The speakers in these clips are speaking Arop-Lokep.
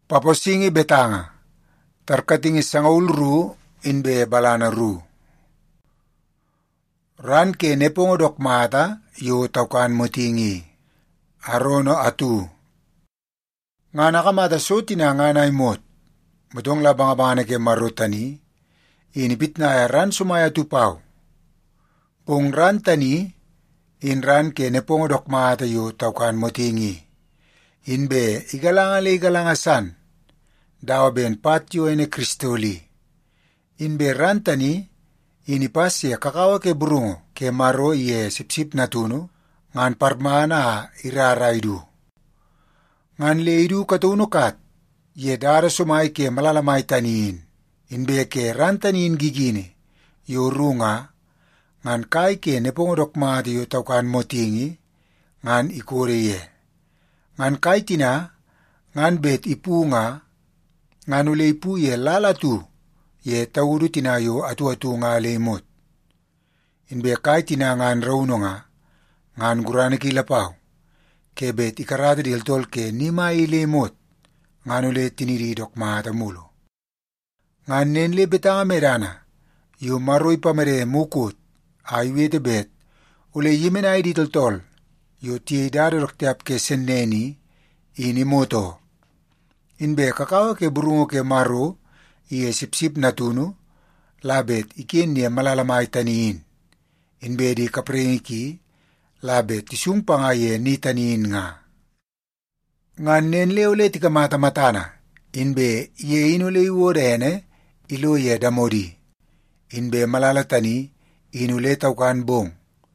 Paposingi betanga, tarkatingi sangaul ru inbe balana ru. Ran ke nepongo dok mata yo taukan motingi, arono atu. Ngana kamata sotina ngana imot, mutong labang ke marutani, inipit na ran sumaya tupau. Pung ran tani, in ran ke nepongo dok mata yo taukan motingi. Inbe igalangasan, dawa ben patyo ene kristoli. Inbe rantani, inipas ya kakawa ke burungo, ke maro ye sipsip natuno, ngan parmana iraraidu. Ngan leidu katunukat, ye dara sumay ke malalamay taniin. Inbe ke rantaniin gigine, yo runga, ngan kai ke nepongodok mati yo taukan motingi, ngan ikore ye. Ngan kaitina, ngan bet ipunga, ngan ule ipu ye lalatu, ye tawuru tinayo atu-atu nga lemot. Inbe kaitina ngan rauno ngan gurane kilapaw, ke bet ikarata diltol ke nima lemot, ngan ule tiniridok mata mulo. Ngan nenle betanga merana, yo maroi pamere mukut, ayuete bet, ule yimenay ditoltol, yo tiedado roktiap ke seneni, ini moto. Inbe kakawa ke burungo ke maro, iye sipsip natunu, labet ikin niya malalamay taniin. Inbe di kapringiki, labet isungpa nga ye ni taniin nga. Ngan nenle ule tika mata-matana, inbe iye inule iwodene, ilo ye damodi. Inbe malalatani, inule taukan bong.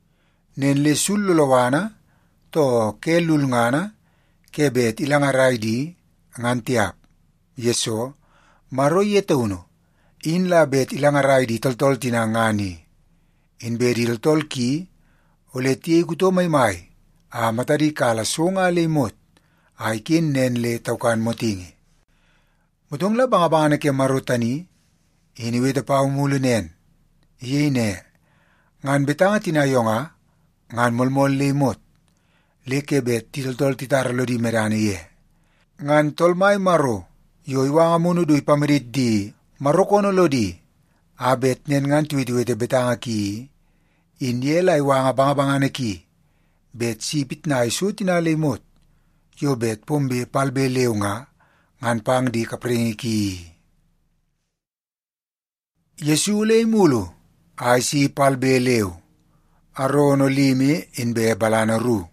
Nenle sululawana, to kelul ngana, kebet ilangaray di ngan tiap. Yeso, maro yete uno, in labet ilangaray di toltol tinangani. Inbe di toltol ki, ule tiye kuto maymay, matari kala songa lemot, kin nenle taukan motingi. Mutong la bangabanga ke maro tani, iniweta pa umulo nen, iye ne, ngan betanga tinayonga, ngan molmol lemot, lekebet titoltol titaralo di merane ye. Ngan tolmay maro, yo iwanga munu do ipamirit di, marokono lo di, abet nen ngan tuwiti-witi betanga ki, inyela iwanga bangabangane ki, bet sipit na isu tinalimot, yo bet pombe palbe leo nga, ngan pang di kapringi ki. Yesu ulay mulo, ay si palbe leo, arono limi inbe balana ru.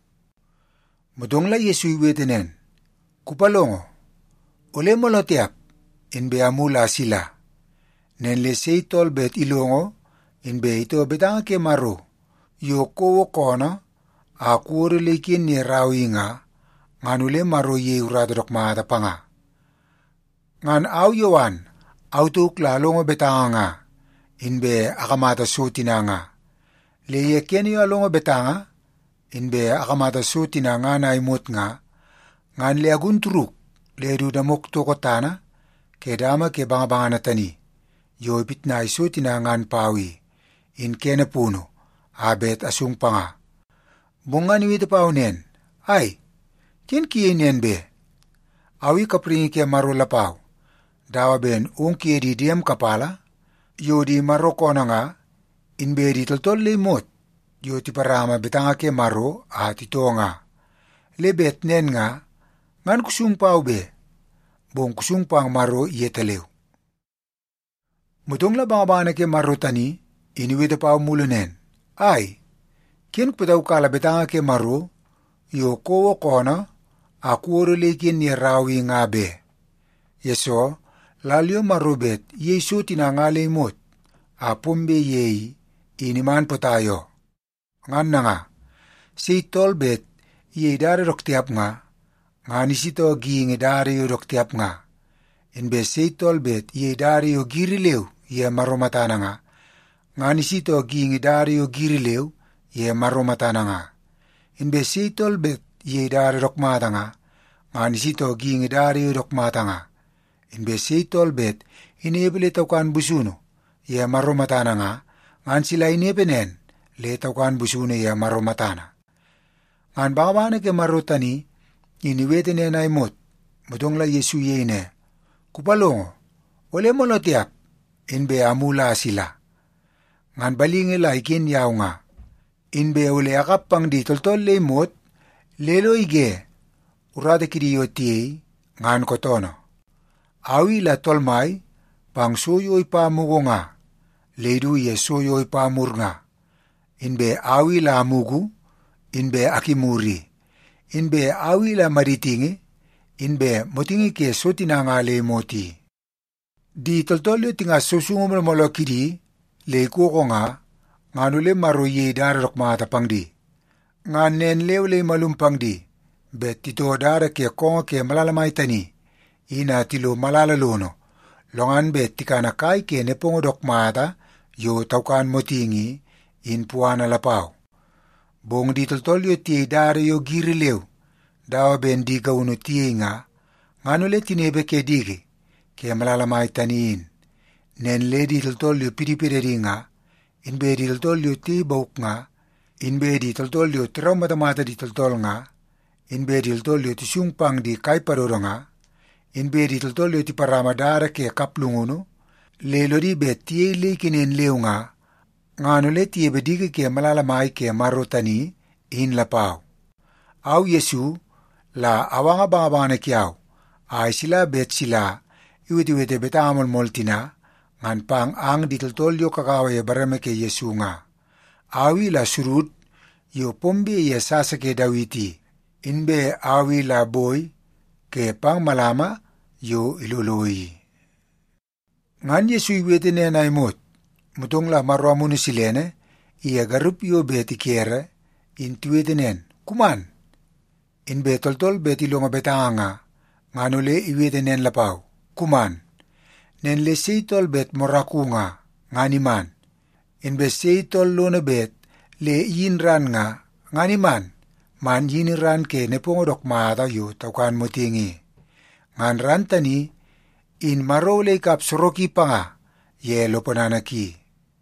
Mudong la Yesu iwetenen, kupalongo, ule molotiap, inbe amula sila. Nenle seitol bet ilongo, inbe ito betanga ke maro, yo kowo kona, akuore leikin ni rawi nga, ngan ule maro ye uradorok mata panga. Ngan au yowan, autuk lalongo betanga nga, inbe akamata sutina nga. Leye keni alongo betanga, inbe akamata sutina nga na imot nga, ngan le agunturuk, le dudamok tokotana, kedama ke bangabanga tani, yo ipit na isutina ngan pawi, in kena puno, abet asung panga. Bungan iwita paunen, ay, kin kiyen be? Awi kapringi ke maro lapaw, dawa ben ungkie di diam kapala, yo di maroko na nga, inbe di toltol limot, yo tiparama betanga ke maro at ito nga. Lebet nen nga, ngan kusung pao be, buong kusung pang maro iyetaleo. Mutong labang ke maro tani, iniwita pao mulunen, ay, kin putaw kala betanga ke maro, yo kowo kona, akuoro lekin ni rawi nga be. Yeso, lalyo marubet, yesu tinangale imot, apumbe yei, iniman po tayo. Ngan na nga, si tolbet, yei dari roktiap nga, nga nisito giingi dari roktiap nga. Inbe si tolbet, yei dari o girilew, ye marumatana nga nisito giingi dari o girilew, ye marumatana nga. Inbe si tolbet, yei dari rokmata nga nisito giingi dari o rokmata nga. Inbe si tolbet, inibili taukan busuno, ye marumatana nga, ngan sila inipinen, le taukan busuno ye marumatana. Ngan bangabana ke marutani, iniwete na imot, mudong la Yesu yene, kupalongo, wale mo lotiap, inbe amula sila. Ngan balingila ikin yaw nga, inbe ule akap pang di toltol lemot, lelo ige, urada kiriyo tiyey, ngan kotono. Awi la tolmay, pang suyoy pamugo nga, ledu ye suyoy pamur nga. Inbe awi la amugu, inbe akimuri. Inbe awi la maritingi, inbe motingi ke sotina nga le moti. Di toltolyo tinga susungumul molo kiri, le kuko nga, nganule maro ye darok mata pangdi. Ngan nen lewle malumpang di, bet tito dara ke kongo ke malalamay tani, ina tilo malalalono, longan bet tikana kai ke nepongo dok mata, yo taukan motingi, in puana lapau. Bong di toltolyo tiye dara yo giri lew, dawa ben di gauno tiye nga, nganule tinebe ke digi, ke malalamay taniin. Nen le di toltolyo piripireri nga, inbe di toltolyo tiye bauk nga, inbe di toltolyo tiraw matamata di toltol nga, inbe di toltolyo ti sungpang di kai paroro nga, inbe di toltolyo ti paramadara ke kaplunguno, lelo di bet tiye leikinen lew nga, nganule tiye bedigi ke malalamay ke marotani, in lapau. Aw Yesu, la awanga bangabanga kiaw, ay sila bet sila, iwiti-witi betamol moltina, ngan pang ang di toltolyo kakaway barame ke Yesu nga. Awi la surut, yo pombi ye sasake dawiti, inbe awi la boy, ke pang malama, yo iluluwi. Ngan Yesu iwiti nena imot, mutong la marwamuno silene, iya garup yo beti kere, intuwiti nen, kuman. Inbe toltol beti longa betanga, nganule iwiti nen lapau, kuman. Nen le seitol bet moraku nga, nganiman. Inbe seitol lona bet, le yinran nga, nganiman. Man yiniran ke nepongodok maata yo taukan motingi. Ngan rantani, in marole kap soroki pa nga, ye loponanaki.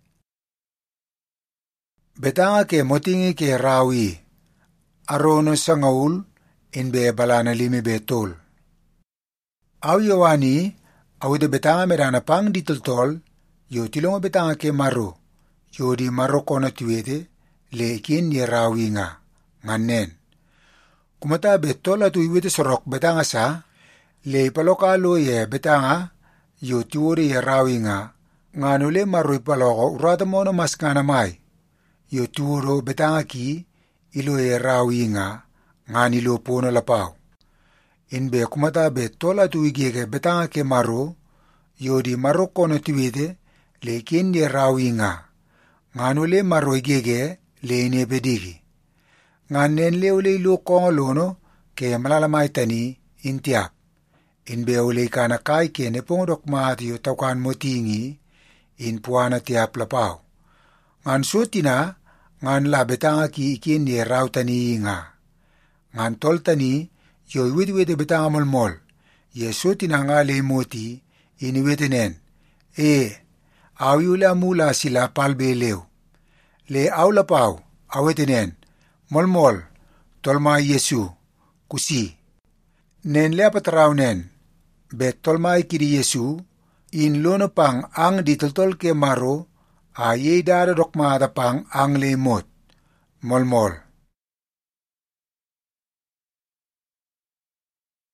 Betanga ke motingi ke rawi, arono sa ngaul, inbe balana limi betol. Aw yawani, awide betanga merana pang ditoltol, yo tilonga betanga ke maro, yo di maro kona tuwede, le ikin ye rawi nga, nganen. Kumata betol atu iwede sorok betanga sa, le palokalo ye betanga, yo tiwore ye rawi nga, nganule maro ipaloko urata mono mas kanamay, yo tiworo betanga ki, ilo ye rawi nga, nganilo pono lapau. Inbe kumata betol atu igege betanga ke maro, yo di maro kono tiwede, le ikin ye rawi nga, nganule maro igege, le ine bedigi. Nganen leule ilo kongo lono, ke malalamay tani, intiap. Inbe ule kana kai ke nepongdok maati yo taukan motingi, in puana tiap lapau. Ngan sotina, ngan la betanga ki ikin ye raw tani nga. Ngan tol tani, yo iwiti-witi betanga molmol, ye sotina nga le moti, iniwiti nen. Awi ule amula sila palbe lew. Le aw lapau, awiti nen, molmol, tolma Yesu, kusi. Nen le apatraw nen, bet tolma ikiri Yesu, in lono pang ang ditoltol ke maro, aye dara dokmata pang ang le mot, molmol.